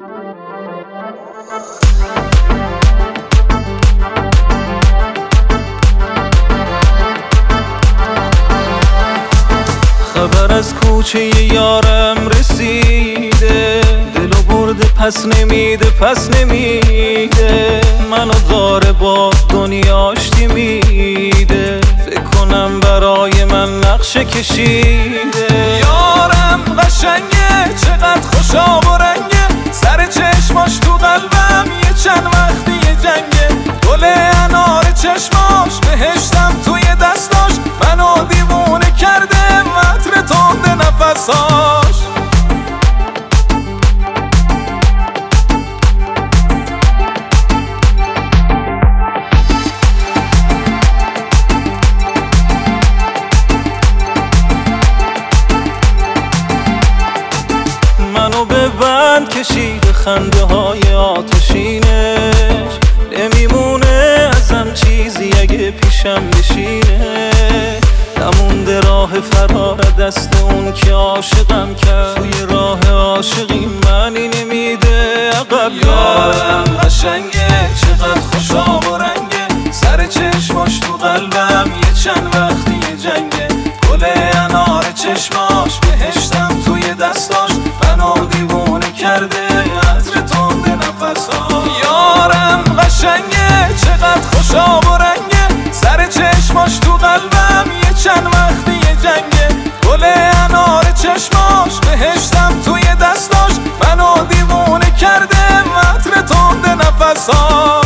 خبر از کوچه یارم رسیده، دلو برده پس نمیده منو داره با دنیاش میده، فکر کنم برای من نقشه کشیده. یارم قشنگه چقدر خوشا و رنگه، سر چشماش تو قلبم یه چند وقتی یه جنگه، گل انار چشماش بهشتم توی دستاش، منو دیوونه کرده عطر تند نفساش. منو به بند کشیده خنده های آتشینش، نمیمونه ازم چیزی اگه پیشم بشینه، نمونده راه فرار دست اون که عاشقم کرد، توی راه عاشقی منی نمیده عقب. یارم قشنگه چقدر خوشا و رنگه، سر چشماش تو قلبم یه چند وقتی یه جنگه، گل انار چشماش بهشتم توی دستاش، منو دیوونه کرده عطر تند نفساش. یارم قشنگه چقدر خوشا و رنگه، سر چشماش تو قلبم یه چند وقتی یه جنگه، گل انار چشماش بهشتم توی دستاش، منو دیوونه کرده عطر تند نفساش.